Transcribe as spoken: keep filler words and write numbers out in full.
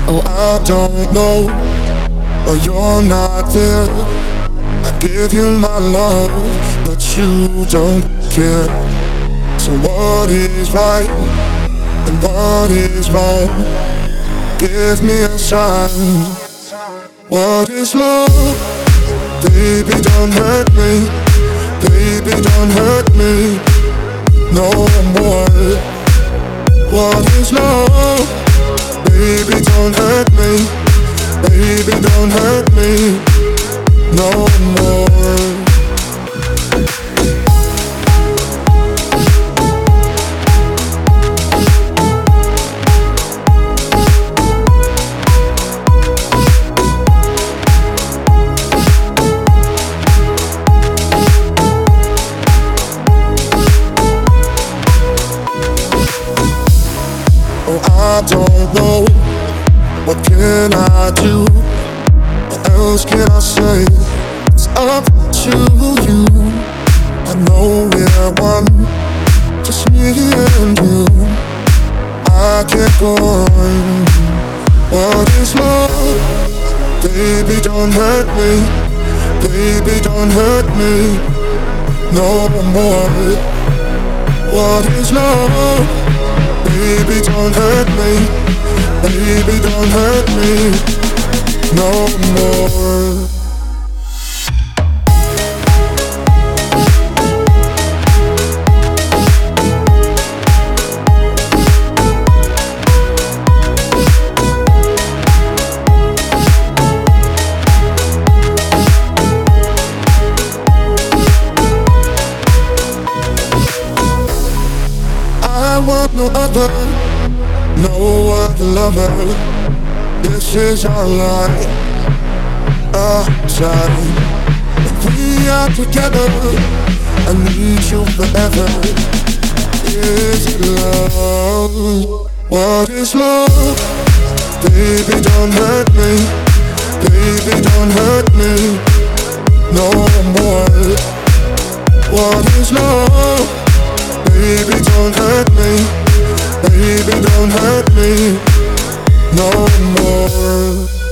Oh, I don't know, but you're not there. I give you my love, but you don't care. So what is right and what is wrong? Give me a sign. What is love? Baby, don't hurt me. Baby, don't hurt me no more. What is love? Baby, don't hurt me. Baby, don't hurt me no more. Oh, I don't know, what can I do? What else can I say? It's up to you. I know we're one, just me and you. I can't go on. What is love? Baby, don't hurt me. Baby, don't hurt me no more. What is love? Baby, don't hurt me. Baby, don't hurt me no more. I want no other, no other lover. This is our life, our time. If we are together, I need you forever. Is it love? What is love? Baby, don't hurt me. Baby, don't hurt me no more. What is love? Baby, don't hurt me. Baby, don't hurt me no more.